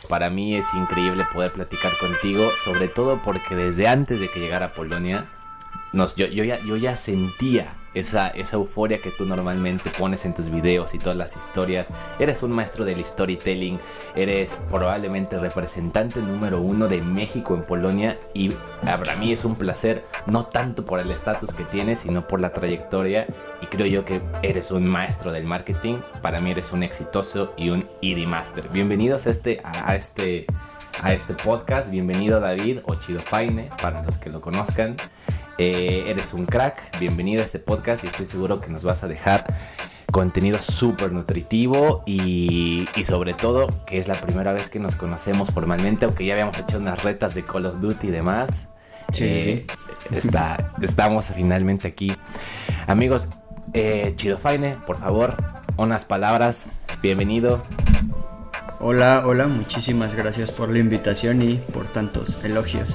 Para mí es increíble poder platicar contigo, sobre todo porque desde antes de que llegara a Polonia, yo ya sentía esa euforia que tú normalmente pones en tus videos y todas las historias. Eres un maestro del storytelling, eres probablemente representante número 1 de México en Polonia, y para mí es un placer, no tanto por el estatus que tienes, sino por la trayectoria, y creo yo que eres un maestro del marketing. Para mí eres un exitoso y un ED Master. Bienvenidos a este podcast. Bienvenido David, o Chido Faine para los que lo conozcan. Eres un crack, bienvenido a este podcast, y estoy seguro que nos vas a dejar contenido súper nutritivo y sobre todo que es la primera vez que nos conocemos formalmente, aunque ya habíamos hecho unas retas de Call of Duty y demás. Sí. Estamos finalmente aquí. Amigos, Chido Faine, por favor, unas palabras, bienvenido. Hola, muchísimas gracias por la invitación y por tantos elogios.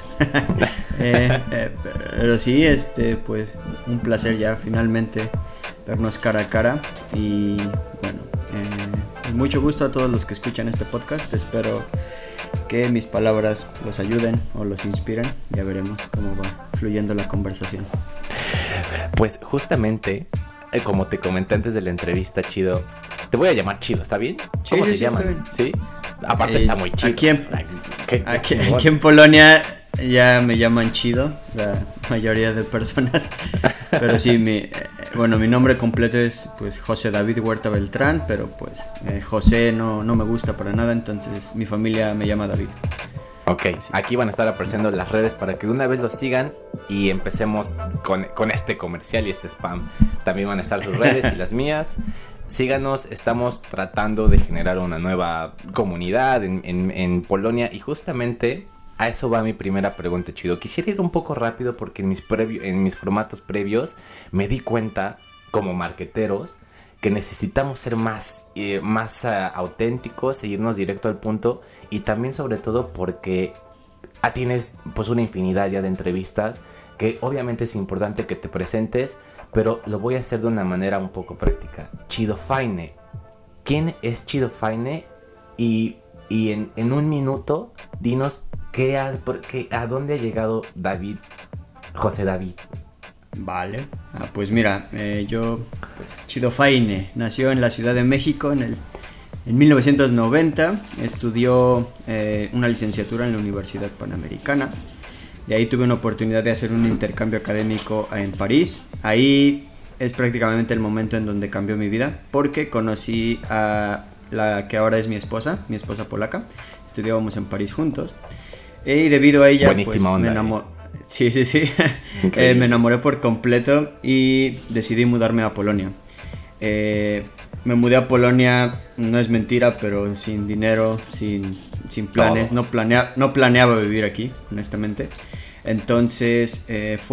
Pero sí, pues un placer ya finalmente vernos cara a cara, y bueno, mucho gusto a todos los que escuchan este podcast. Espero que mis palabras los ayuden o los inspiren. Ya veremos cómo va fluyendo la conversación. Pues justamente, como te comenté antes de la entrevista, Chido, te voy a llamar Chido, ¿está bien? ¿Cómo te llaman? ¿Sí? Aparte está muy chido. Aquí en Polonia ya me llaman Chido, la mayoría de personas. Pero sí, mi nombre completo es pues José David Huerta Beltrán, pero pues José no me gusta para nada, entonces mi familia me llama David. Ok, sí. Aquí van a estar apareciendo las redes para que de una vez los sigan y empecemos con este comercial y este spam. También van a estar sus redes y las mías. Síganos, estamos tratando de generar una nueva comunidad en Polonia, y justamente a eso va mi primera pregunta, Chido. Quisiera ir un poco rápido porque en mis formatos previos me di cuenta, como marqueteros, que necesitamos ser más auténticos, seguirnos directo al punto, y también sobre todo porque tienes pues una infinidad ya de entrevistas que obviamente es importante que te presentes, pero lo voy a hacer de una manera un poco práctica. Chido Faine, ¿quién es Chido Faine? Y en un minuto, dinos a dónde ha llegado José David. Vale, pues mira, Chido Faine nació en la Ciudad de México en 1990, estudió una licenciatura en la Universidad Panamericana. De ahí tuve una oportunidad de hacer un intercambio académico en París. Ahí es prácticamente el momento en donde cambió mi vida, porque conocí a la que ahora es mi esposa polaca. Estudiábamos en París juntos. Y debido a ella, buenísima pues, onda, me enamoré. Sí. Me enamoré por completo y decidí mudarme a Polonia. Me mudé a Polonia, no es mentira, pero sin dinero, sin planes. No planeaba vivir aquí, honestamente. Entonces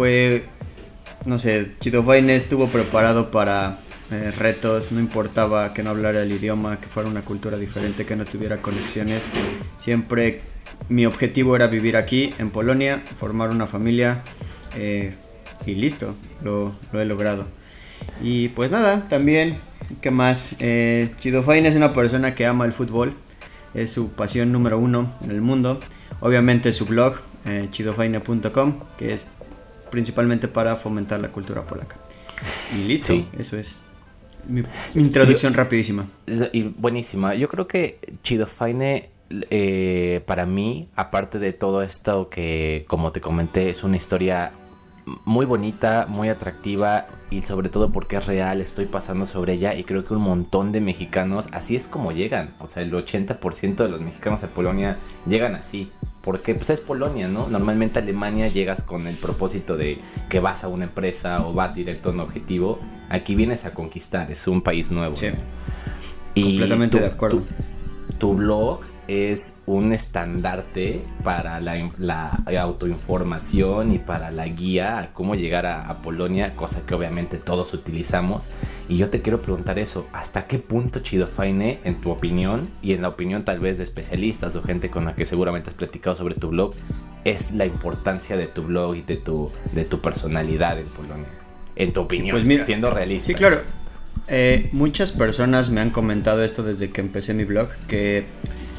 Chido Faine estuvo preparado para retos. No importaba que no hablara el idioma, que fuera una cultura diferente, que no tuviera conexiones. Siempre mi objetivo era vivir aquí en Polonia, formar una familia, y listo, lo he logrado. Y pues nada, también, ¿qué más? Chido Faine es una persona que ama el fútbol, es su pasión número 1 en el mundo. Obviamente su blog, chidofaine.com, que es principalmente para fomentar la cultura polaca. Y listo, sí. Eso es mi introducción rapidísima. Y buenísima. Yo creo que Chido Faine, para mí, aparte de todo esto que, como te comenté, es una historia muy bonita, muy atractiva, y sobre todo porque es real, estoy pasando sobre ella, y creo que un montón de mexicanos así es como llegan. O sea, el 80% de los mexicanos a Polonia llegan así, porque pues es Polonia, ¿no? Normalmente a Alemania llegas con el propósito de que vas a una empresa o vas directo a un objetivo. Aquí vienes a conquistar, es un país nuevo. Sí, ¿no? Y completamente de acuerdo. Tu blog es un estandarte para la autoinformación y para la guía a cómo llegar a Polonia, cosa que obviamente todos utilizamos. Y yo te quiero preguntar eso, ¿hasta qué punto, Chido Faine, en tu opinión y en la opinión tal vez de especialistas o gente con la que seguramente has platicado sobre tu blog, es la importancia de tu blog y de tu personalidad en Polonia? En tu opinión, pues mira, siendo realista. Sí, claro. Muchas personas me han comentado esto desde que empecé mi blog, que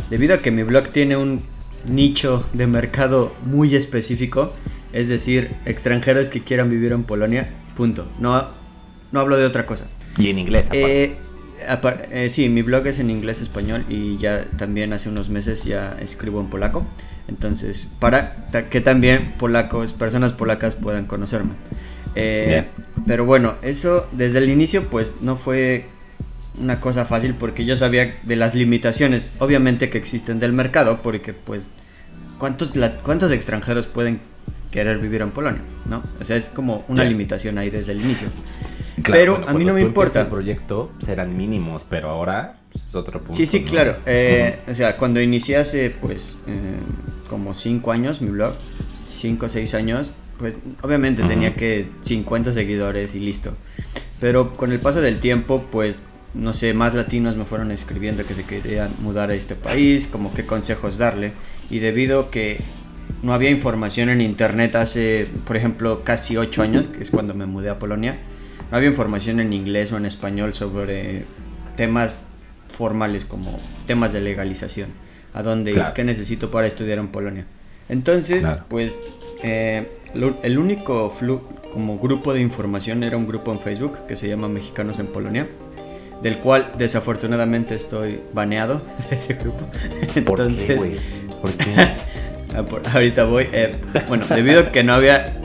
debido a que mi blog tiene un nicho de mercado muy específico, es decir, extranjeros que quieran vivir en Polonia, punto. No hablo de otra cosa. Y en inglés, aparte. Sí, mi blog es en inglés-español y ya también hace unos meses ya escribo en polaco. Entonces, para que también personas polacas puedan conocerme. Pero bueno, eso desde el inicio pues no fue una cosa fácil porque yo sabía de las limitaciones, obviamente, que existen del mercado, porque pues ¿cuántos extranjeros pueden querer vivir en Polonia? ¿No? O sea, es como una limitación ahí desde el inicio. Claro, pero bueno, a mí no me importa. El proyecto serán mínimos, pero ahora es otro punto. Sí, ¿no? claro. O sea, cuando inicié hace pues como 5 años mi blog, 5 o 6 años, pues obviamente tenía que 50 seguidores y listo. Pero con el paso del tiempo, pues no sé, más latinos me fueron escribiendo que se querían mudar a este país, como qué consejos darle. Y debido a que no había información en internet hace, por ejemplo, casi 8 años, que es cuando me mudé a Polonia, no había información en inglés o en español sobre temas formales como temas de legalización, a dónde ir, qué necesito para estudiar en Polonia. Entonces, pues el único como grupo de información era un grupo en Facebook que se llama Mexicanos en Polonia, del cual desafortunadamente estoy baneado de ese grupo. Entonces, ¿Por qué? Ahorita voy. Bueno, debido a que no había...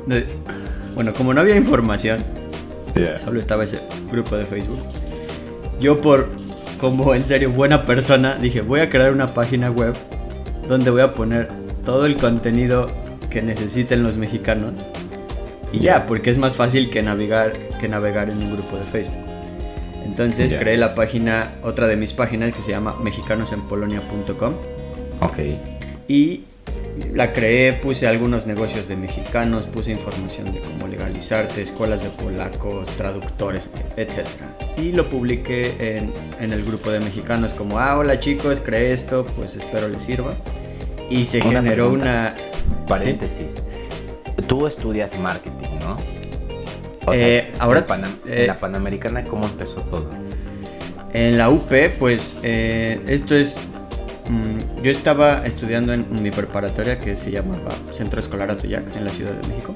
como no había información, solo estaba ese grupo de Facebook. Yo como en serio buena persona, dije, voy a crear una página web donde voy a poner todo el contenido que necesiten los mexicanos. Y ya, porque es más fácil que navegar en un grupo de Facebook. Entonces creé la página, otra de mis páginas, que se llama mexicanosenpolonia.com. Ok. Y la creé, puse algunos negocios de mexicanos, puse información de cómo legalizarte, escuelas de polacos, traductores, etc. Y lo publiqué en el grupo de mexicanos como, hola chicos, creé esto, pues espero les sirva. Y se generó una... Paréntesis. ¿Sí? Tú estudias marketing, ¿no? O sea, ahora... en la Panamericana, ¿cómo empezó todo? En la UP, pues, esto es... yo estaba estudiando en mi preparatoria que se llamaba Centro Escolar Atoyac en la Ciudad de México.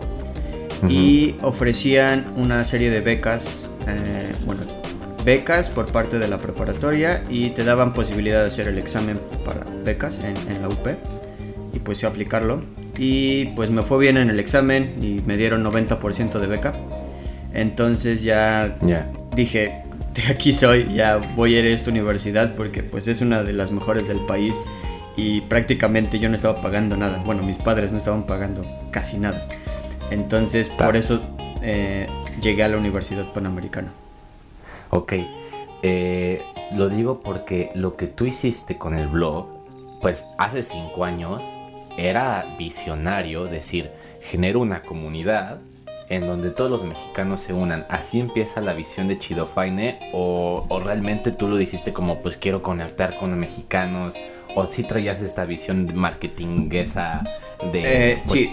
Y ofrecían una serie de becas, becas por parte de la preparatoria, y te daban posibilidad de hacer el examen para becas en la UP, y pues yo aplicarlo, y pues me fue bien en el examen y me dieron 90% de beca. Entonces ya dije, de aquí soy, ya voy a ir a esta universidad porque pues es una de las mejores del país, y prácticamente yo no estaba pagando nada. Bueno, mis padres no estaban pagando casi nada. Entonces por eso llegué a la Universidad Panamericana. Ok, lo digo porque lo que tú hiciste con el blog, pues hace 5 años era visionario, decir, genero una comunidad en donde todos los mexicanos se unan. ¿Así empieza la visión de Chido Faine? ¿O realmente tú lo hiciste como, pues quiero conectar con los mexicanos? ¿O sí traías esta visión marketinguesa de...? Sí.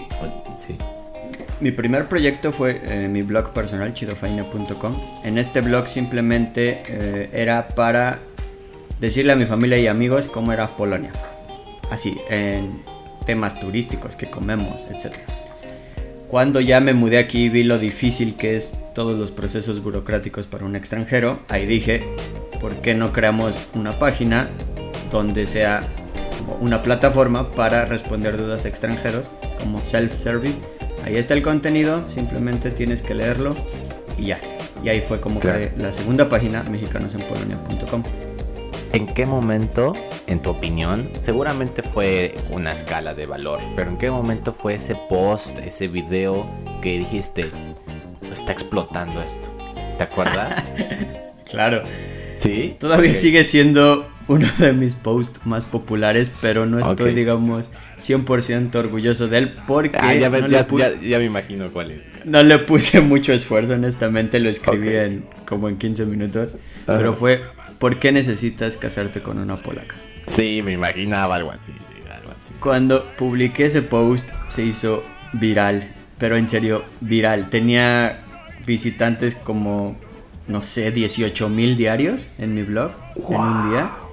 Mi primer proyecto fue mi blog personal, chidofaine.com. En este blog simplemente era para decirle a mi familia y amigos cómo era Polonia. Así, en temas turísticos, que comemos, etc. Cuando ya me mudé aquí y vi lo difícil que es todos los procesos burocráticos para un extranjero, ahí dije, ¿por qué no creamos una página donde sea una plataforma para responder dudas a extranjeros como self-service? Ahí está el contenido, simplemente tienes que leerlo y ya. Y ahí fue como creé la segunda página, mexicanosenpolonia.com. ¿En qué momento, en tu opinión, seguramente fue una escala de valor, pero en qué momento fue ese post, ese video que dijiste, está explotando esto? ¿Te acuerdas? Claro. ¿Sí? Todavía sigue siendo uno de mis posts más populares, pero no estoy, digamos, 100% orgulloso de él porque... ya me imagino cuál es. No le puse mucho esfuerzo, honestamente, lo escribí como en 15 minutos, pero fue... ¿Por qué necesitas casarte con una polaca? Sí, me imaginaba algo así. Cuando publiqué ese post se hizo viral, pero en serio viral. Tenía visitantes como, no sé, 18,000 diarios en mi blog en un día.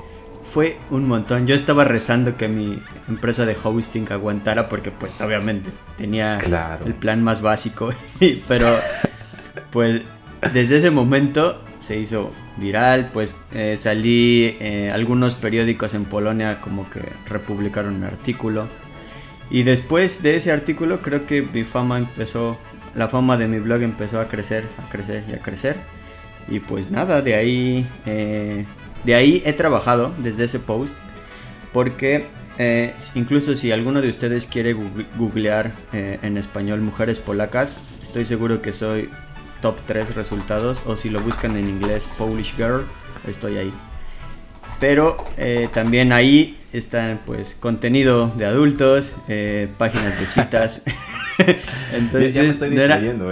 fue un montón. Yo estaba rezando que mi empresa de hosting aguantara porque pues obviamente tenía el plan más básico, pero pues desde ese momento se hizo viral, pues salí, algunos periódicos en Polonia como que republicaron un artículo, y después de ese artículo creo que la fama de mi blog empezó a crecer y a crecer, y pues nada, de ahí he trabajado desde ese post, porque incluso si alguno de ustedes quiere googlear en español mujeres polacas, estoy seguro que soy top 3 resultados, o si lo buscan en inglés Polish Girl, estoy ahí. Pero también ahí están pues contenido de adultos, páginas de citas. Entonces ya me estoy distrayendo,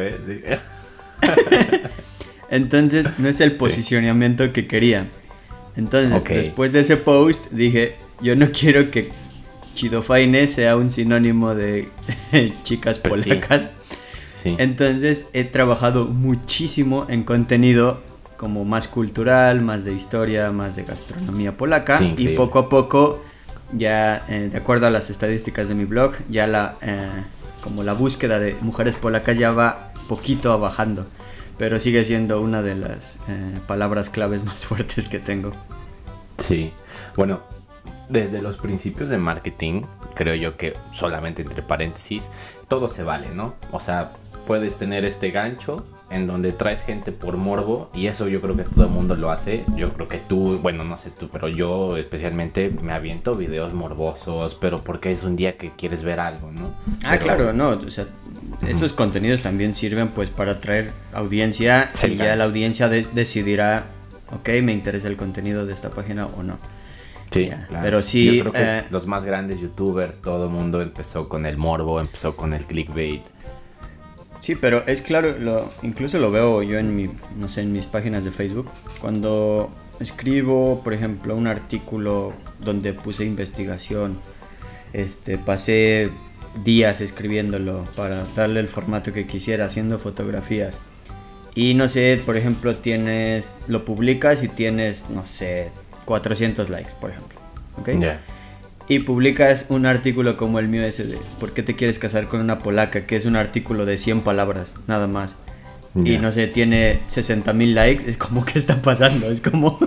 Entonces no es el posicionamiento que quería. Entonces después de ese post dije, yo no quiero que Chidofaine sea un sinónimo de chicas polacas. Sí. Entonces he trabajado muchísimo en contenido como más cultural, más de historia, más de gastronomía polaca, y poco a poco ya de acuerdo a las estadísticas de mi blog, ya como la búsqueda de mujeres polacas ya va poquito bajando, pero sigue siendo una de las palabras claves más fuertes que tengo. Sí, bueno, desde los principios de marketing creo yo que, solamente entre paréntesis, todo se vale, ¿no? O sea, puedes tener este gancho en donde traes gente por morbo, y eso yo creo que todo el mundo lo hace. Yo creo que tú, bueno, no sé tú, pero yo especialmente me aviento videos morbosos, pero porque es un día que quieres ver algo, ¿no? Claro, no, o sea, esos contenidos también sirven pues para atraer audiencia, y ya la audiencia decidirá, ok, me interesa el contenido de esta página o no. Sí, claro. Pero sí, yo creo que los más grandes youtubers, todo el mundo empezó con el morbo, empezó con el clickbait. Sí, pero es claro, incluso lo veo yo en mis páginas de Facebook. Cuando escribo, por ejemplo, un artículo donde puse investigación, pasé días escribiéndolo para darle el formato que quisiera, haciendo fotografías. Y no sé, por ejemplo, lo publicas y tienes, no sé, 400 likes, por ejemplo. ¿Ok? Yeah. Y publicas un artículo como el mío ese de ¿por qué te quieres casar con una polaca? Que es un artículo de 100 palabras, nada más. Yeah. Y no sé, tiene 60,000 likes. Es como, ¿qué está pasando? Es como...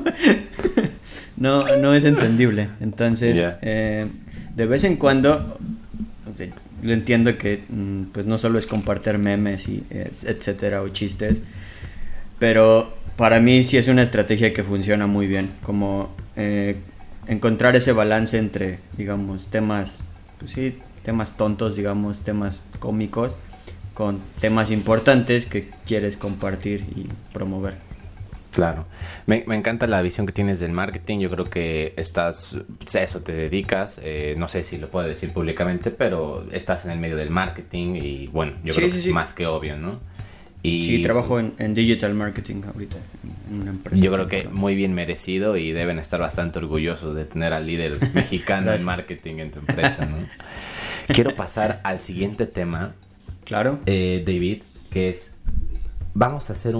no es entendible. Entonces, de vez en cuando, lo entiendo que pues no solo es compartir memes y etcétera, o chistes, pero para mí sí es una estrategia que funciona muy bien. Como... encontrar ese balance entre, digamos, temas tontos, digamos, temas cómicos, con temas importantes que quieres compartir y promover. Claro, me encanta la visión que tienes del marketing. Yo creo que eso te dedicas, no sé si lo puedo decir públicamente, pero estás en el medio del marketing y bueno, yo creo que es más que obvio, ¿no? Sí, trabajo en digital marketing ahorita en una empresa. Yo creo que muy bien merecido, y deben estar bastante orgullosos de tener al líder mexicano en marketing en tu empresa, ¿no? Quiero pasar al siguiente tema. Claro. David, que es, vamos a hacer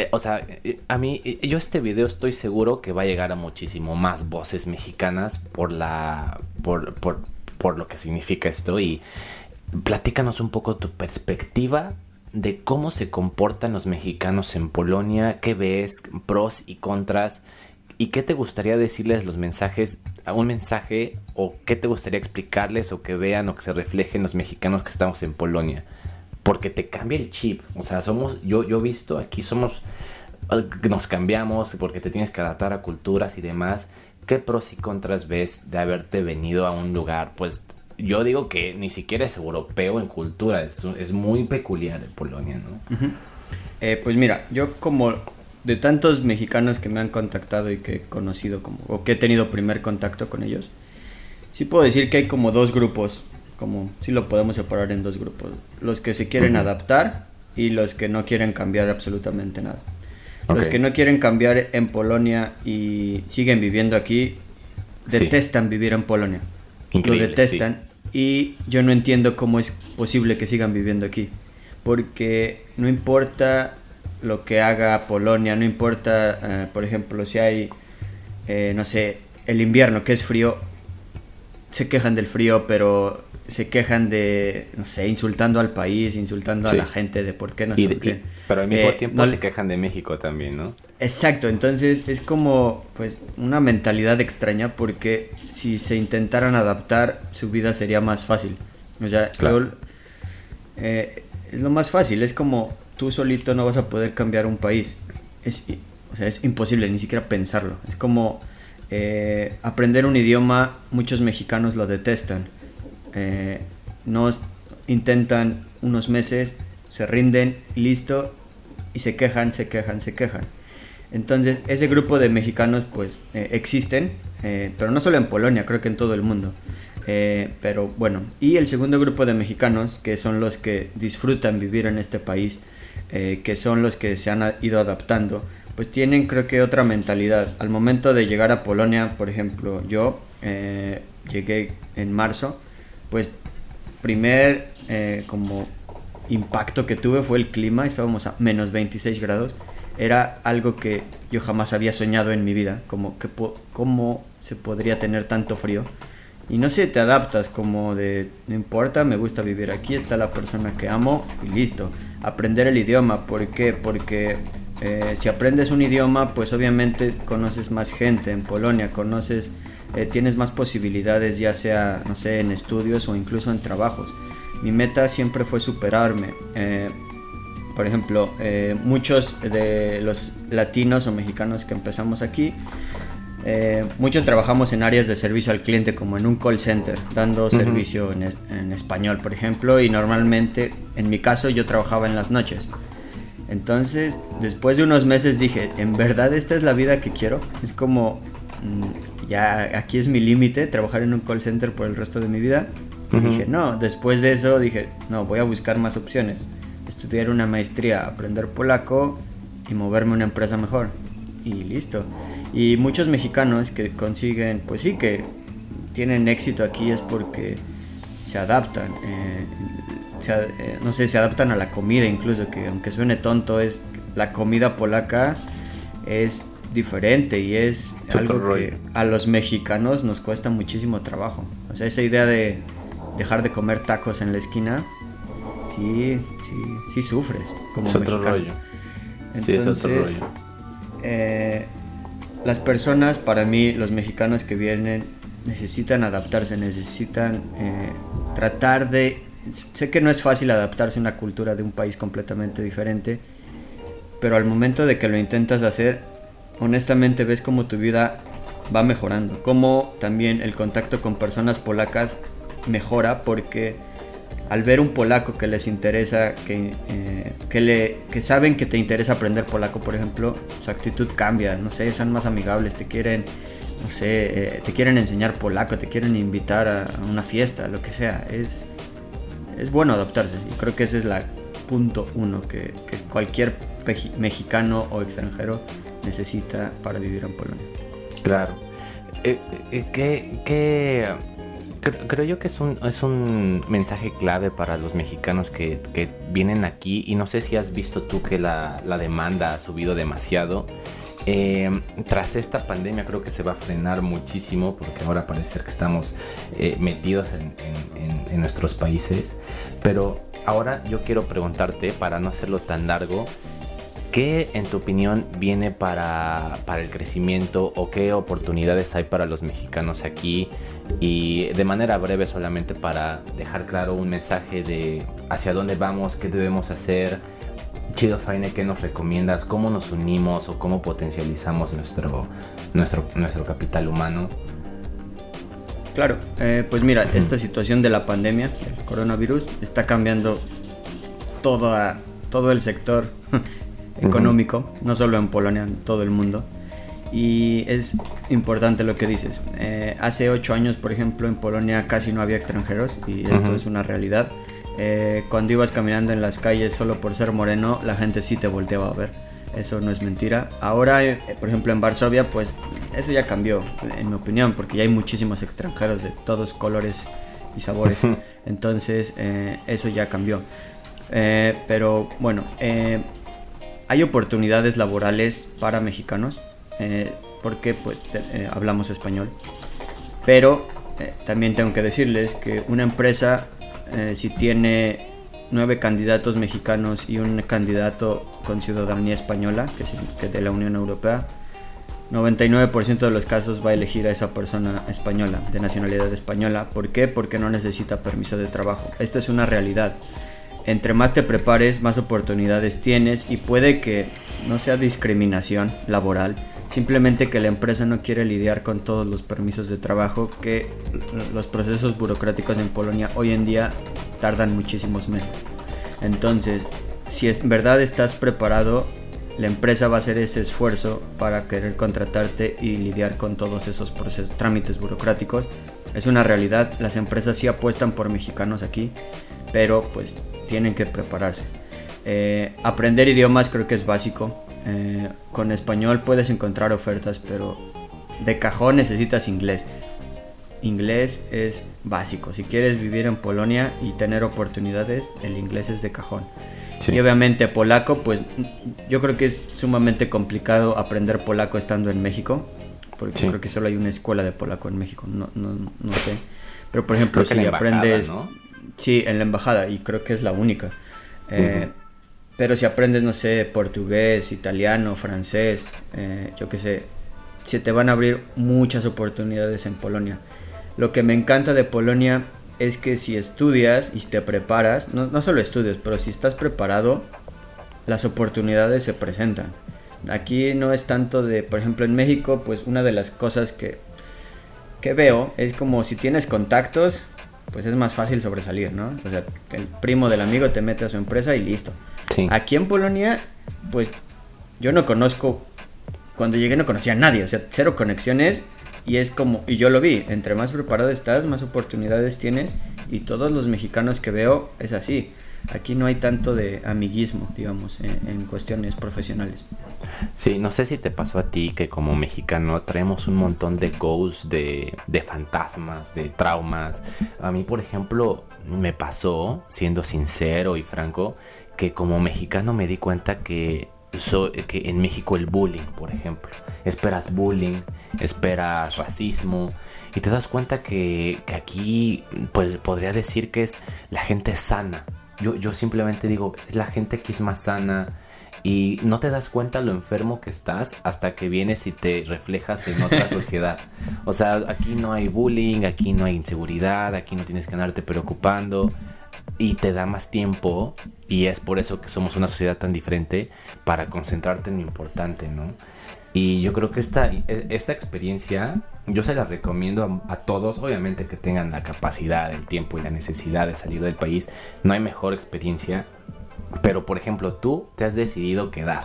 yo este video estoy seguro que va a llegar a muchísimo más voces mexicanas por lo que significa esto, y platícanos un poco tu perspectiva de cómo se comportan los mexicanos en Polonia, qué ves, pros y contras, y qué te gustaría decirles un mensaje, o qué te gustaría explicarles, o que vean o que se reflejen los mexicanos que estamos en Polonia, porque te cambia el chip. O sea, yo he visto aquí nos cambiamos porque te tienes que adaptar a culturas y demás. ¿Qué pros y contras ves de haberte venido a un lugar, pues yo digo que ni siquiera es europeo en cultura, es muy peculiar en Polonia, ¿no? Uh-huh. Pues mira, yo como de tantos mexicanos que me han contactado y que he conocido o que he tenido primer contacto con ellos, sí puedo decir que hay como dos grupos, como sí lo podemos separar en dos grupos: los que se quieren adaptar y los que no quieren cambiar absolutamente nada. Los que no quieren cambiar en Polonia y siguen viviendo aquí, detestan vivir en Polonia. Increíble, lo detestan, y yo no entiendo cómo es posible que sigan viviendo aquí, porque no importa lo que haga Polonia, no importa, por ejemplo, si hay, no sé, el invierno, que es frío, se quejan del frío, pero se quejan de, no sé, insultando al país, insultando a la gente de por qué no se pero al mismo tiempo se quejan de México también, ¿no? Exacto, entonces es como pues una mentalidad extraña, porque si se intentaran adaptar, su vida sería más fácil. O sea, claro. Es lo más fácil, es como tú solito no vas a poder cambiar un país. O sea, es imposible ni siquiera pensarlo. Es como aprender un idioma, muchos mexicanos lo detestan. No intentan unos meses, se rinden, listo, y se quejan. Entonces, ese grupo de mexicanos pues existen, pero no solo en Polonia, creo que en todo el mundo. Pero bueno, y el segundo grupo de mexicanos, que son los que disfrutan vivir en este país, que son los que se han ido adaptando, pues tienen, creo que, otra mentalidad. Al momento de llegar a Polonia, por ejemplo, yo llegué en marzo, pues primer como impacto que tuve fue el clima. Estábamos a menos 26 grados. Era algo que yo jamás había soñado en mi vida, como que cómo se podría tener tanto frío. Y no sé, te adaptas como de, no importa, me gusta vivir aquí, está la persona que amo y listo. Aprender el idioma, ¿por qué? Porque si aprendes un idioma, pues obviamente conoces más gente en Polonia, tienes más posibilidades, ya sea, no sé, en estudios o incluso en trabajos. Mi meta siempre fue superarme. Por ejemplo, muchos de los latinos o mexicanos que empezamos aquí, muchos trabajamos en áreas de servicio al cliente, como en un call center, dando servicio en español, por ejemplo, y normalmente, en mi caso, yo trabajaba en las noches. Entonces, después de unos meses dije, ¿en verdad esta es la vida que quiero? Es como, ya aquí es mi límite, trabajar en un call center por el resto de mi vida. Y dije, no, después de eso dije, no, voy a buscar más opciones. Estudiar una maestría, aprender polaco y moverme a una empresa mejor. Y listo. Y muchos mexicanos que consiguen, pues sí, que tienen éxito aquí es porque se adaptan. No sé, se adaptan a la comida incluso, que aunque suene tonto, la comida polaca es diferente y es algo que a los mexicanos nos cuesta muchísimo trabajo. O sea, esa idea de dejar de comer tacos en la esquina, sí sufres como mexicano. Otro rollo. Entonces, sí, es otro rollo. Las personas, para mí, los mexicanos que vienen, necesitan adaptarse, necesitan tratar de... Sé que no es fácil adaptarse a una cultura de un país completamente diferente, pero al momento de que lo intentas hacer, honestamente ves cómo tu vida va mejorando, cómo también el contacto con personas polacas mejora, porque al ver un polaco que les interesa, que saben que te interesa aprender polaco, por ejemplo, su actitud cambia, no sé, son más amigables, te quieren, no sé, te quieren enseñar polaco, te quieren invitar a una fiesta, lo que sea. Es bueno adaptarse, y creo que ese es la punto uno que cualquier mexicano o extranjero necesita para vivir en Polonia. Claro. Creo yo que es un mensaje clave para los mexicanos que vienen aquí, y no sé si has visto tú que la demanda ha subido demasiado. Tras esta pandemia creo que se va a frenar muchísimo, porque ahora parece que estamos metidos en nuestros países. Pero ahora yo quiero preguntarte, para no hacerlo tan largo, ¿qué en tu opinión viene para el crecimiento, o qué oportunidades hay para los mexicanos aquí? Y de manera breve, solamente para dejar claro un mensaje de hacia dónde vamos, qué debemos hacer. Chido Faine, ¿qué nos recomiendas? ¿Cómo nos unimos o cómo potencializamos nuestro capital humano? Claro, pues mira, esta situación de la pandemia, el coronavirus, está cambiando todo el sector económico, no solo en Polonia, en todo el mundo. Y es importante lo que dices. Hace 8 años, por ejemplo, en Polonia casi no había extranjeros, y esto es una realidad. Cuando ibas caminando en las calles solo por ser moreno, la gente sí te volteaba a ver. Eso no es mentira. Ahora, por ejemplo, en Varsovia, pues eso ya cambió, en mi opinión, porque ya hay muchísimos extranjeros de todos colores y sabores. Entonces, eso ya cambió. Pero bueno, hay oportunidades laborales para mexicanos. porque pues hablamos español. Pero también tengo que decirles que una empresa, si tiene 9 candidatos mexicanos y un candidato con ciudadanía española, que es de la Unión Europea, 99% de los casos va a elegir a esa persona española, de nacionalidad española. ¿Por qué? Porque no necesita permiso de trabajo. Esto es una realidad. Entre más te prepares, más oportunidades tienes, y puede que no sea discriminación laboral, simplemente que la empresa no quiere lidiar con todos los permisos de trabajo, que los procesos burocráticos en Polonia hoy en día tardan muchísimos meses. Entonces, si en verdad estás preparado, la empresa va a hacer ese esfuerzo para querer contratarte y lidiar con todos esos procesos, trámites burocráticos. Es una realidad, las empresas sí apuestan por mexicanos aquí, pero pues tienen que prepararse. Aprender idiomas creo que es básico. Con español puedes encontrar ofertas, pero de cajón necesitas inglés. Inglés es básico. Si quieres vivir en Polonia y tener oportunidades, el inglés es de cajón. Sí. Y obviamente polaco, pues yo creo que es sumamente complicado aprender polaco estando en México, porque creo que solo hay una escuela de polaco en México, no sé. Pero por ejemplo, si aprendes... ¿no? Sí, en la embajada, y creo que es la única. Pero si aprendes, no sé, portugués, italiano, francés, yo qué sé, se te van a abrir muchas oportunidades en Polonia. Lo que me encanta de Polonia es que si estudias y te preparas, no solo estudios, pero si estás preparado, las oportunidades se presentan. Aquí no es tanto de, por ejemplo, en México, pues una de las cosas que veo es como si tienes contactos, pues es más fácil sobresalir, ¿no? O sea, el primo del amigo te mete a su empresa y listo. Sí. Aquí en Polonia, pues yo no conozco, cuando llegué no conocía a nadie, o sea, cero conexiones, y es como, y yo lo vi, entre más preparado estás, más oportunidades tienes, y todos los mexicanos que veo es así. Aquí no hay tanto de amiguismo, digamos, en cuestiones profesionales. Sí, no sé si te pasó a ti que como mexicano traemos un montón de ghosts, de fantasmas, de traumas. A mí, por ejemplo, me pasó, siendo sincero y franco, que como mexicano me di cuenta que en México el bullying, por ejemplo, esperas bullying, esperas racismo, y te das cuenta que aquí pues podría decir que es la gente sana. Yo simplemente digo, es la gente que es más sana, y no te das cuenta lo enfermo que estás hasta que vienes y te reflejas en otra sociedad. O sea, aquí no hay bullying, aquí no hay inseguridad, aquí no tienes que andarte preocupando, y te da más tiempo, y es por eso que somos una sociedad tan diferente, para concentrarte en lo importante, ¿no? Y yo creo que esta experiencia yo se la recomiendo a todos, obviamente que tengan la capacidad, el tiempo y la necesidad de salir del país. No hay mejor experiencia, pero por ejemplo tú te has decidido quedar.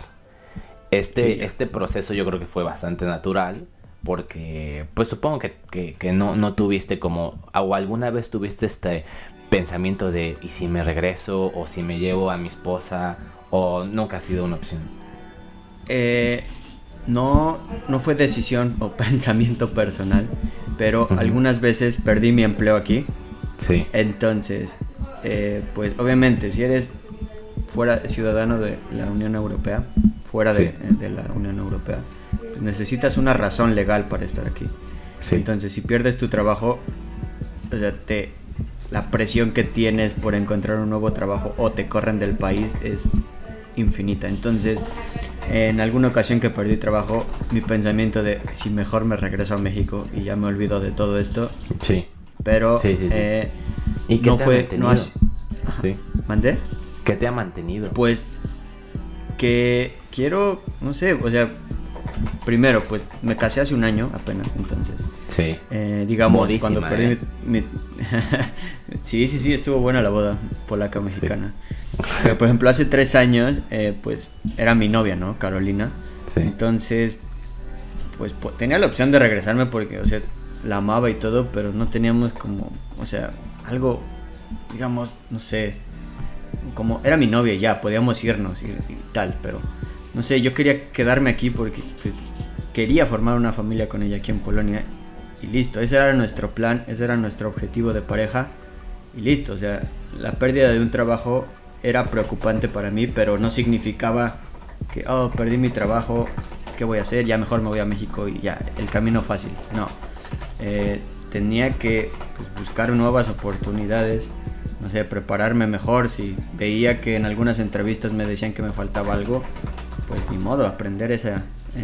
Este proceso yo creo que fue bastante natural, porque pues supongo que no tuviste como, o alguna vez tuviste este pensamiento de ¿y si me regreso? O si me llevo a mi esposa, o nunca ha sido una opción. No fue decisión o pensamiento personal, pero algunas veces perdí mi empleo aquí. Sí. Entonces, pues obviamente si eres ciudadano de la Unión Europea, fuera de la Unión Europea, pues necesitas una razón legal para estar aquí. Sí. Entonces, si pierdes tu trabajo, o sea, la presión que tienes por encontrar un nuevo trabajo o te corren del país es infinita. Entonces, en alguna ocasión que perdí trabajo, mi pensamiento de si mejor me regreso a México y ya me olvido de todo esto. Sí. Pero ¿y qué no te fue no has... Sí. ¿Mandé? ¿Qué te ha mantenido? Pues que quiero, no sé, o sea, primero pues me casé hace un año apenas, entonces. Sí. Digamos, modísima, cuando perdí mi sí, estuvo buena la boda polaca mexicana. Sí. Pero por ejemplo hace 3 años pues era mi novia, ¿no? Carolina. Sí. Entonces pues tenía la opción de regresarme porque, o sea, la amaba y todo, pero no teníamos como, o sea, algo, digamos, no sé, como era mi novia ya, podíamos irnos y tal, pero no sé, yo quería quedarme aquí porque pues quería formar una familia con ella aquí en Polonia y listo, ese era nuestro plan, ese era nuestro objetivo de pareja y listo. O sea, la pérdida de un trabajo era preocupante para mí, pero no significaba que perdí mi trabajo, ¿qué voy a hacer? Ya mejor me voy a México y ya, el camino fácil. No, tenía que pues, buscar nuevas oportunidades, no sé, prepararme mejor. Si veía que en algunas entrevistas me decían que me faltaba algo, pues ni modo, aprender esa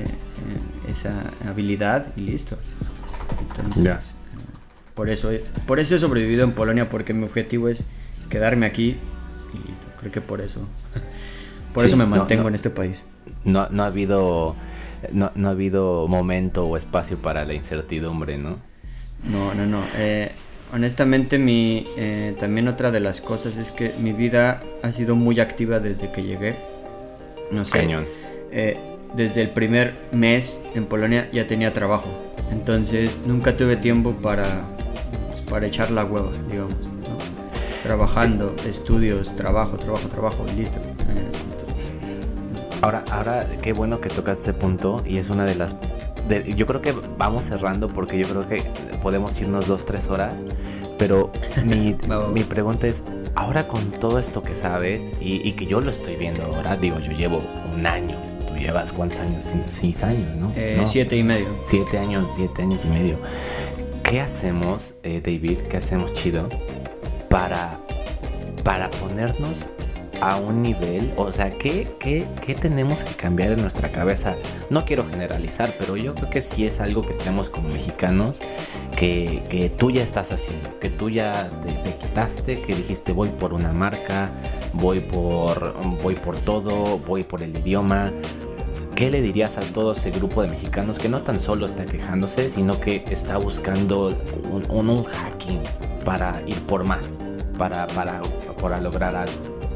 habilidad y listo. Entonces, por eso he sobrevivido en Polonia, porque mi objetivo es quedarme aquí y listo. Creo que por eso me mantengo en este país. No ha habido momento o espacio para la incertidumbre, ¿no? No. Honestamente, también otra de las cosas es que mi vida ha sido muy activa desde que llegué. No sé. Cañón. Desde el primer mes en Polonia ya tenía trabajo. Entonces nunca tuve tiempo para echar la hueva, digamos, ¿no? Trabajando, estudios, trabajo y listo. Entonces... Ahora, qué bueno que tocas este punto, y es una de las... yo creo que vamos cerrando, porque yo creo que podemos irnos 2-3 horas, pero mi pregunta es, ahora con todo esto que sabes, y que yo lo estoy viendo ahora, digo, yo llevo un año, tú llevas ¿cuántos años? 6 años, ¿no? 7 y medio. 7 años y medio. ¿Qué hacemos, David? ¿Qué hacemos, Chido? Para ponernos a un nivel, o sea, ¿qué tenemos que cambiar en nuestra cabeza? No quiero generalizar, pero yo creo que sí es algo que tenemos como mexicanos, que tú ya estás haciendo, que tú ya te quitaste, que dijiste voy por una marca, voy por todo, voy por el idioma. ¿Qué le dirías a todo ese grupo de mexicanos que no tan solo está quejándose, sino que está buscando un hacking para ir por más, para lograr algo?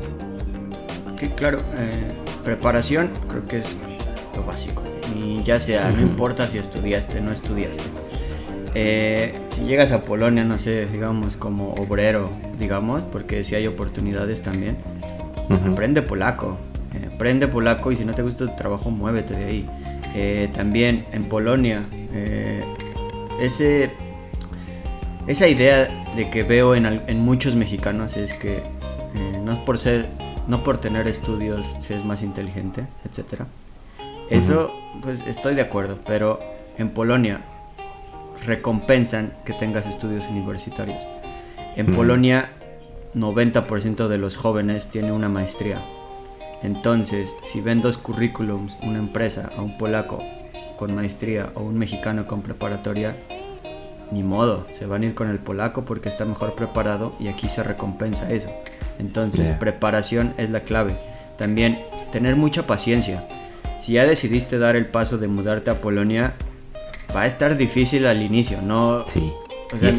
Okay, claro, preparación creo que es lo básico. Y ya sea, no importa si estudiaste, no estudiaste. Si llegas a Polonia, no sé, digamos como obrero, digamos, porque si hay oportunidades también, aprende polaco. Aprende polaco, y si no te gusta tu trabajo, muévete de ahí. También en Polonia, esa idea de que veo en muchos mexicanos es que no por tener estudios se es más inteligente, etcétera. Eso, pues estoy de acuerdo, pero en Polonia recompensan que tengas estudios universitarios. En Polonia, 90% de los jóvenes tiene una maestría. Entonces, si ven 2 currículums, una empresa a un polaco con maestría o un mexicano con preparatoria, ni modo, se van a ir con el polaco porque está mejor preparado, y aquí se recompensa eso. Entonces, preparación es la clave. También, tener mucha paciencia. Si ya decidiste dar el paso de mudarte a Polonia, va a estar difícil al inicio, ¿no? Sí, o sea,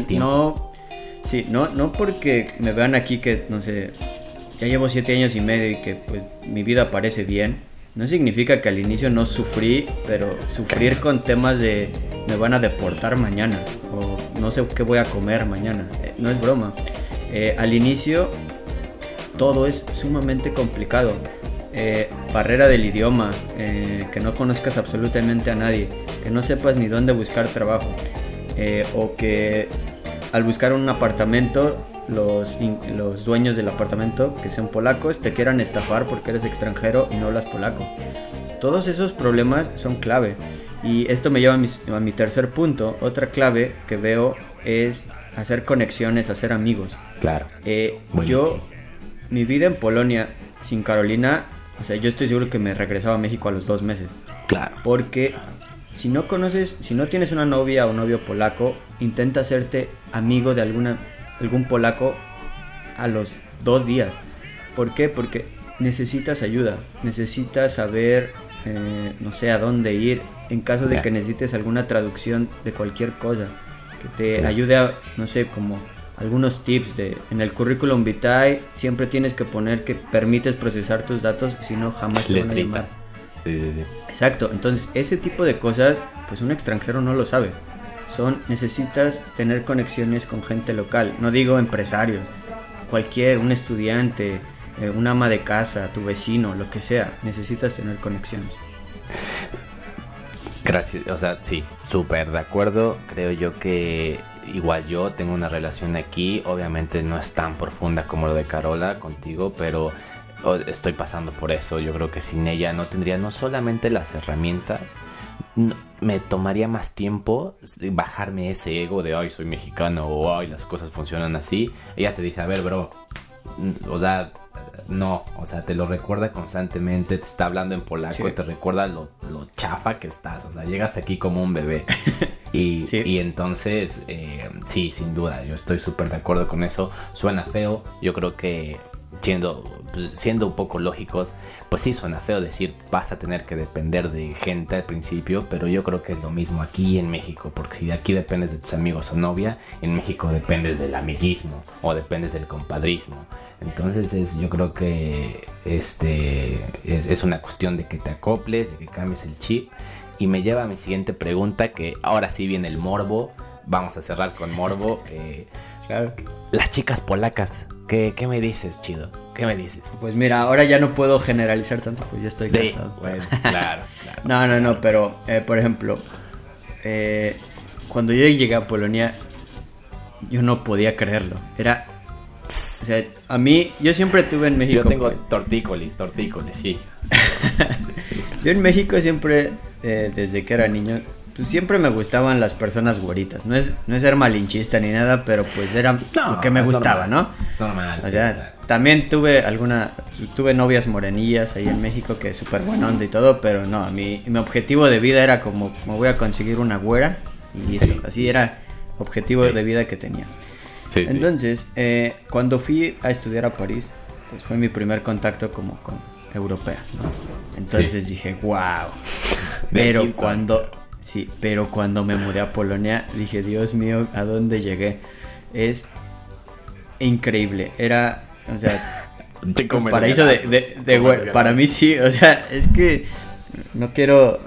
no porque me vean aquí que, no sé, ya llevo 7 años y medio y que pues mi vida parece bien, no significa que al inicio no sufrí, pero sufrir con temas de me van a deportar mañana o no sé qué voy a comer mañana, no es broma. Al inicio todo es sumamente complicado. Barrera del idioma, que no conozcas absolutamente a nadie, que no sepas ni dónde buscar trabajo, o que al buscar un apartamento los dueños del apartamento, que sean polacos, te quieran estafar porque eres extranjero y no hablas polaco. Todos esos problemas son clave, y esto me lleva a mi tercer punto. Otra clave que veo es hacer conexiones, hacer amigos. Claro. Mi vida en Polonia sin Carolina, o sea, yo estoy seguro que me regresaba a México a los 2 meses. Claro. Porque si no tienes una novia o novio polaco, intenta hacerte amigo de algún polaco a los 2 días. ¿Por qué? Porque necesitas ayuda, necesitas saber, no sé, a dónde ir en caso de que necesites alguna traducción de cualquier cosa, que te ayude a, no sé, como algunos tips en el currículum vitae siempre tienes que poner que permites procesar tus datos, si no jamás te van a llamar. Sí. Exacto, entonces ese tipo de cosas, pues un extranjero no lo sabe. Necesitas tener conexiones con gente local, no digo empresarios, un estudiante, un ama de casa, tu vecino, lo que sea, necesitas tener conexiones. Gracias, o sea, sí, súper de acuerdo. Creo yo que igual yo tengo una relación aquí, obviamente no es tan profunda como lo de Carola contigo, pero estoy pasando por eso. Yo creo que sin ella no tendría no solamente las herramientas, me tomaría más tiempo bajarme ese ego de ay, soy mexicano o ay, las cosas funcionan así. Ella te dice, a ver, bro, o sea, no, o sea, te lo recuerda constantemente, te está hablando en polaco, sí. Te recuerda lo chafa que estás, o sea, llegas aquí como un bebé. Y entonces, sí, sin duda, yo estoy súper de acuerdo con eso. Suena feo, yo creo que siendo un poco lógicos, pues sí suena feo decir vas a tener que depender de gente al principio, pero yo creo que es lo mismo aquí en México, porque si aquí dependes de tus amigos o novia, en México dependes del amiguismo o dependes del compadrismo. Entonces yo creo que es una cuestión de que te acoples, de que cambies el chip. Y me lleva a mi siguiente pregunta, que ahora sí viene el morbo. Vamos a cerrar con morbo. Claro. Las chicas polacas, ¿qué me dices, chido? ¿Qué me dices? Pues mira, ahora ya no puedo generalizar tanto, pues ya estoy casado. Bueno, claro. No, pero por ejemplo, cuando yo llegué a Polonia, yo no podía creerlo. O sea, a mí, yo siempre tuve en México... Yo tengo tortícolis, sí. Yo en México siempre, desde que era niño, pues siempre me gustaban las personas güeritas. No es ser malinchista ni nada, pero pues era lo que me gustaba, normal, ¿no? Es normal. O sea, también tuve novias morenillas ahí en México, que es súper buena onda y todo, pero no, mi objetivo de vida era como, me voy a conseguir una güera y listo. Sí. Así era objetivo de vida que tenía. Sí, entonces, cuando fui a estudiar a París, pues fue mi primer contacto como con europeas, ¿no? Entonces dije, wow. Pero cuando me mudé a Polonia, dije, Dios mío, ¿a dónde llegué? Es increíble. Era, o sea, un paraíso de güey. Para mí sí, o sea, es que no quiero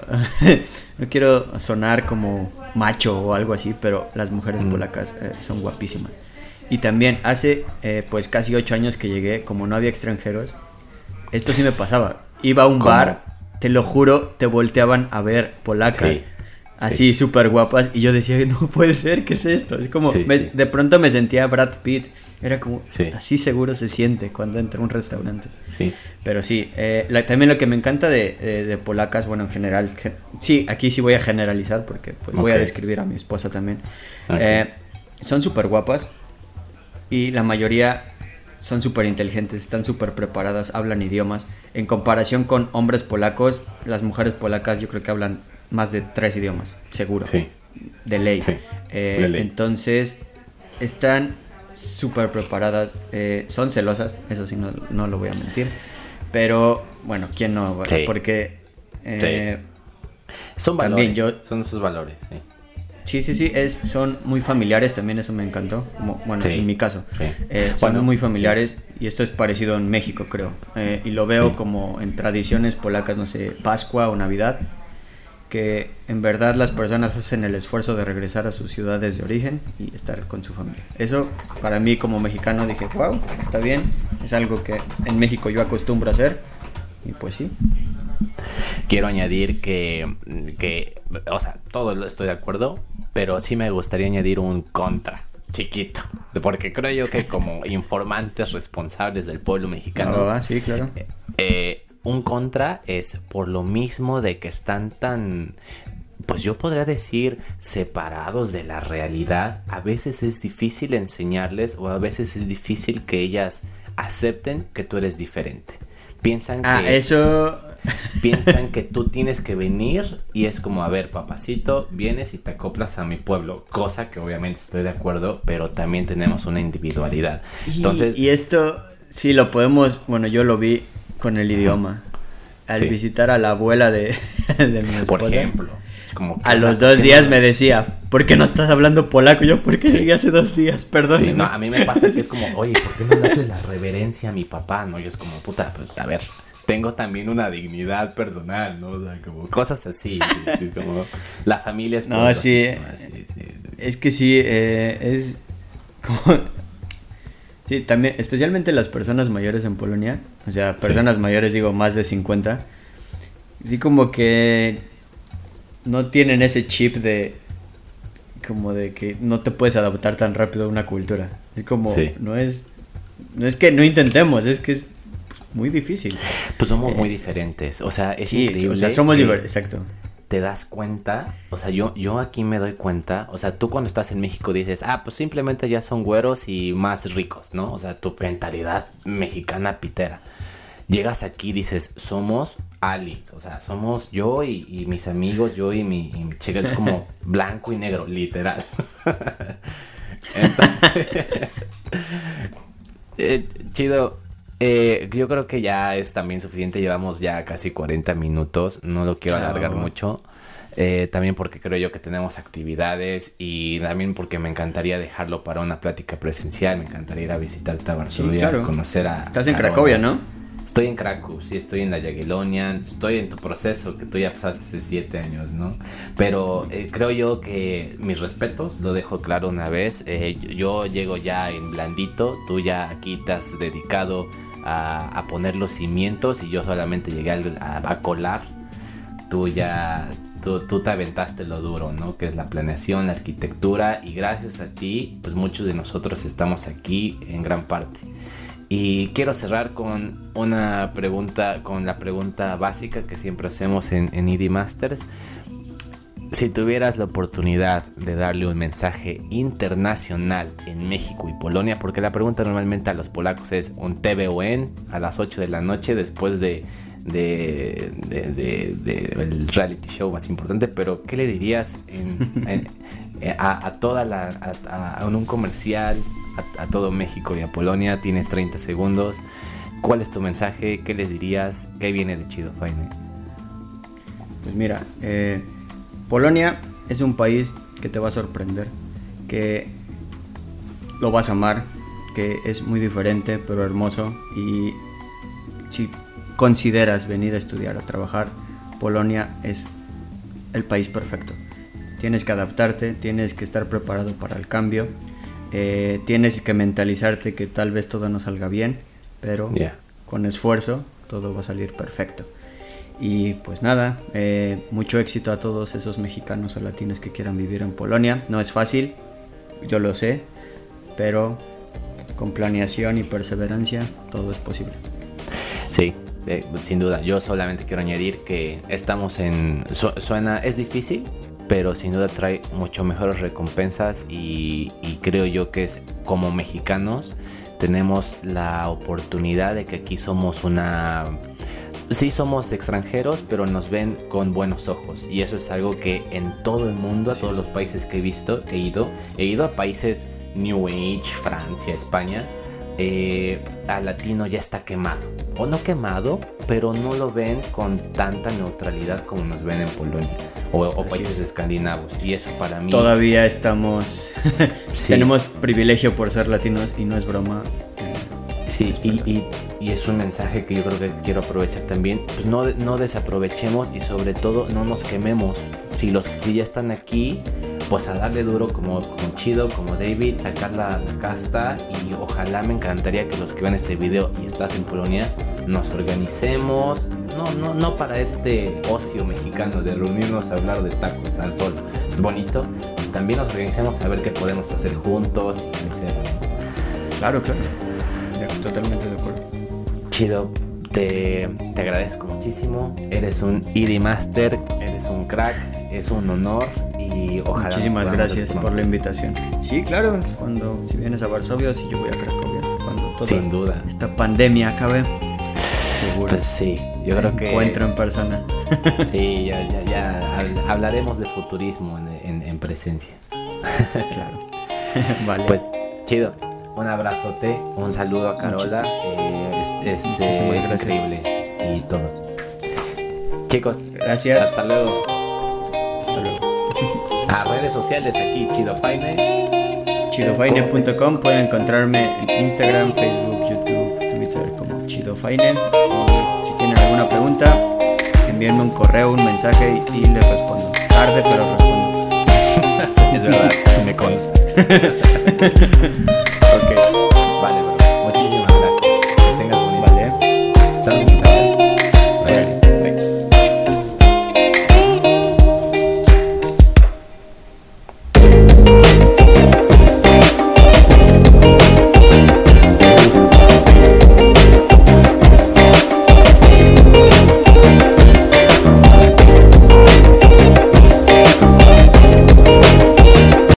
sonar como macho o algo así, pero las mujeres polacas son guapísimas. Y también hace pues casi 8 años que llegué, como no había extranjeros, esto sí me pasaba. Iba a un bar, te lo juro, te volteaban a ver polacas, así súper guapas, y yo decía, no puede ser, ¿qué es esto? Es como, de pronto me sentía Brad Pitt, era como, así seguro se siente cuando entra a un restaurante. Sí. Pero sí, también lo que me encanta de polacas, bueno, en general, sí, aquí sí voy a generalizar, porque pues, voy a describir a mi esposa también. Son súper guapas, y la mayoría son súper inteligentes, están súper preparadas, hablan idiomas. En comparación con hombres polacos, las mujeres polacas yo creo que hablan más de 3 idiomas, seguro. Sí. De ley. Sí. De ley. Entonces, están súper preparadas, son celosas, eso sí, no lo voy a mentir. Pero, bueno, ¿quién no? Sí. Porque... son valores, son sus valores, sí. Sí, son muy familiares, también eso me encantó, como, bueno, en mi caso, son muy familiares, y esto es parecido en México, creo, y lo veo como en tradiciones polacas, no sé, Pascua o Navidad, que en verdad las personas hacen el esfuerzo de regresar a sus ciudades de origen y estar con su familia. Eso, para mí como mexicano, dije, wow, está bien, es algo que en México yo acostumbro a hacer, y pues sí. Quiero añadir que, o sea, todo lo estoy de acuerdo, pero sí me gustaría añadir un contra chiquito, porque creo yo que como informantes responsables del pueblo mexicano, sí, claro. Un contra es por lo mismo de que están tan, pues yo podría decir, separados de la realidad. A veces es difícil enseñarles, o a veces es difícil que ellas acepten que tú eres diferente. Piensan que tú tienes que venir y es como, a ver, papacito, vienes y te acoplas a mi pueblo, cosa que obviamente estoy de acuerdo, pero también tenemos una individualidad. Entonces, y esto sí lo podemos, bueno, yo lo vi con el idioma, al visitar a la abuela de mi esposa. Por ejemplo, como a los 2 días me decía, ¿por qué no estás hablando polaco? Yo, ¿por qué llegué hace 2 días? Perdón. Sí, no, a mí me pasa que es como, oye, ¿por qué no le haces la reverencia a mi papá? No, y es como, puta, pues a ver, tengo también una dignidad personal, ¿no? O sea, como cosas así, como la familia es... No, sí, es que sí, es como... Sí, también, especialmente las personas mayores en Polonia, o sea, personas mayores, digo, más de 50, sí como que no tienen ese chip de, como de que no te puedes adaptar tan rápido a una cultura. Es como, no es que no intentemos, es que muy difícil. Pues somos muy diferentes, o sea, es sí, increíble. O sea, somos diferentes, exacto. Te das cuenta, o sea, yo aquí me doy cuenta, o sea, tú cuando estás en México dices, pues simplemente ya son güeros y más ricos, ¿no? O sea, tu mentalidad mexicana pitera. Llegas aquí y dices, somos aliens, o sea, somos yo y mis amigos, yo y mi chica, es como blanco y negro, literal. Entonces, chido. Yo creo que ya es también suficiente. Llevamos ya casi 40 minutos. No lo quiero alargar mucho. También porque creo yo que tenemos actividades. Y también porque me encantaría dejarlo para una plática presencial. Me encantaría ir a visitarte a Varsovia. Sí, claro. Conocer a... Estás en Cracovia, ¿no? Estoy en Krakow, sí, estoy en la Jagiellonian, estoy en tu proceso que tú ya pasaste hace 7 años, ¿no? Pero creo yo que mis respetos, lo dejo claro una vez, yo llego ya en blandito, tú ya aquí te has dedicado a poner los cimientos y yo solamente llegué a colar, tú te aventaste lo duro, ¿no? Que es la planeación, la arquitectura, y gracias a ti, pues muchos de nosotros estamos aquí en gran parte. Y quiero cerrar con una pregunta, con la pregunta básica que siempre hacemos en ED Masters. Si tuvieras la oportunidad de darle un mensaje internacional en México y Polonia, porque la pregunta normalmente a los polacos es un TVON a las 8 de la noche después de el reality show más importante, pero ¿qué le dirías a un comercial? A todo México y a Polonia, tienes 30 segundos. ¿Cuál es tu mensaje? ¿Qué les dirías? ¿Qué viene de Chido Fajne? Pues mira, Polonia es un país que te va a sorprender, que lo vas a amar, que es muy diferente pero hermoso, y si consideras venir a estudiar, a trabajar, Polonia es el país perfecto. Tienes que adaptarte, tienes que estar preparado para el cambio. Tienes que mentalizarte que tal vez todo no salga bien, pero con esfuerzo todo va a salir perfecto. Y pues nada, mucho éxito a todos esos mexicanos o latinos que quieran vivir en Polonia. No es fácil, yo lo sé, pero con planeación y perseverancia todo es posible. Sí, sin duda. Yo solamente quiero añadir que estamos es difícil, pero sin duda trae mucho mejores recompensas, y creo yo que es como mexicanos tenemos la oportunidad de que aquí somos sí somos extranjeros, pero nos ven con buenos ojos, y eso es algo que en todo el mundo, a todos los países que he ido a países New Age, Francia, España, al latino ya está quemado, o no quemado, pero no lo ven con tanta neutralidad como nos ven en Polonia o países escandinavos, y eso para mí todavía estamos sí. Tenemos privilegio por ser latinos y no es broma. Sí, y es un mensaje que yo creo que quiero aprovechar también, pues no desaprovechemos, y sobre todo no nos quememos. Si ya están aquí, pues a darle duro como Chido, como David, sacar la casta, y ojalá, me encantaría que los que vean este video y estás en Polonia, nos organicemos, no para este ocio mexicano de reunirnos a hablar de tacos tan solo, es bonito, también nos organicemos a ver qué podemos hacer juntos y crecer. Claro, totalmente de acuerdo. Chido, te agradezco muchísimo, eres un ED Master, eres un crack, es un honor, y ojalá. Muchísimas gracias por la invitación. Sí, claro, si vienes a Varsovia, sí, yo voy a Cracovia, cuando toda sin duda esta pandemia acabe, seguro. Pues sí, yo creo que encuentro en persona. Sí, ya hablaremos de futurismo en presencia. Claro. Vale. Pues chido, un abrazote, un saludo a Carola, es increíble y todo. Chicos, gracias. Hasta luego. A redes sociales aquí, Chido Fajne. ChidoFajne.com, pueden encontrarme en Instagram, Facebook, YouTube, Twitter como Chido Fajne. Si tienen alguna pregunta, envíenme un correo, un mensaje y les respondo. Tarde, pero respondo. Es verdad, me consta.